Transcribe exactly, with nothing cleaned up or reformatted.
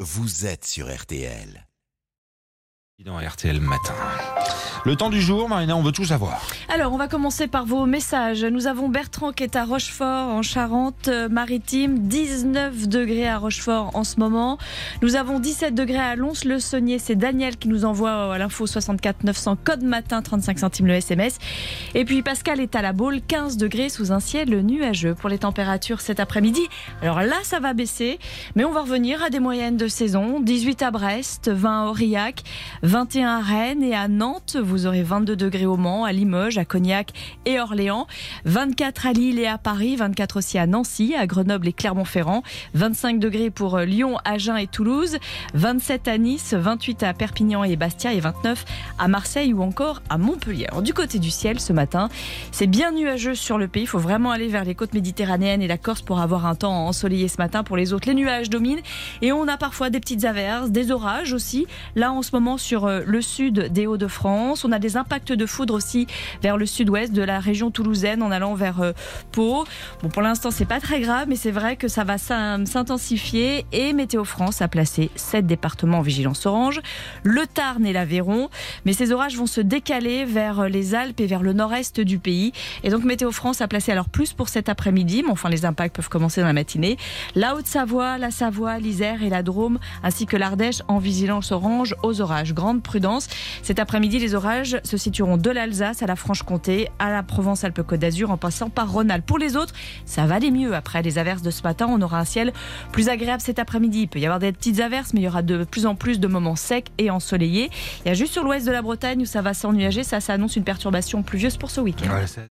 vous êtes sur R T L. Dans R T L Matin. Le temps du jour, Marina, on veut tout savoir. Alors, on va commencer par vos messages. Nous avons Bertrand qui est à Rochefort, en Charente-Maritime. dix-neuf degrés à Rochefort en ce moment. Nous avons dix-sept degrés à Lons-le-Saunier. C'est Daniel qui nous envoie à l'info soixante-quatre neuf cents, code matin, trente-cinq centimes le S M S. Et puis Pascal est à la Baule, quinze degrés sous un ciel nuageux. Pour les températures cet après-midi, alors là, ça va baisser. Mais on va revenir à des moyennes de saison. dix-huit à Brest, vingt à Aurillac, vingt et un à Rennes et à Nantes. Vous aurez vingt-deux degrés au Mans, à Limoges, à Cognac et Orléans. vingt-quatre à Lille et à Paris. vingt-quatre aussi à Nancy, à Grenoble et Clermont-Ferrand. vingt-cinq degrés pour Lyon, Agen et Toulouse. vingt-sept à Nice, vingt-huit à Perpignan et Bastia et vingt-neuf à Marseille ou encore à Montpellier. Alors, du côté du ciel, ce matin, c'est bien nuageux sur le pays. Il faut vraiment aller vers les côtes méditerranéennes et la Corse pour avoir un temps ensoleillé ce matin. Pour les autres, les nuages dominent et on a parfois des petites averses, des orages aussi. Là, en ce moment, sur le sud des Hauts-de-France. On a des impacts de foudre aussi vers le sud-ouest de la région toulousaine en allant vers euh, Pau. Bon, pour l'instant, c'est pas très grave, mais c'est vrai que ça va s'intensifier et Météo France a placé sept départements en vigilance orange, le Tarn et l'Aveyron. Mais ces orages vont se décaler vers les Alpes et vers le nord-est du pays. Et donc, Météo France a placé alors plus pour cet après-midi, mais enfin, les impacts peuvent commencer dans la matinée. La Haute-Savoie, la Savoie, l'Isère et la Drôme, ainsi que l'Ardèche en vigilance orange aux orages. Grande prudence. Cet après-midi, les orages se situeront de l'Alsace à la Franche-Comté, à la Provence-Alpes-Côte d'Azur, en passant par Rhône-Alpes. Pour les autres, ça va aller mieux. Après les averses de ce matin, on aura un ciel plus agréable cet après-midi. Il peut y avoir des petites averses, mais il y aura de plus en plus de moments secs et ensoleillés. Il y a juste sur l'ouest de la Bretagne où ça va s'ennuager. Ça, ça annonce une perturbation pluvieuse pour ce week-end. Ouais,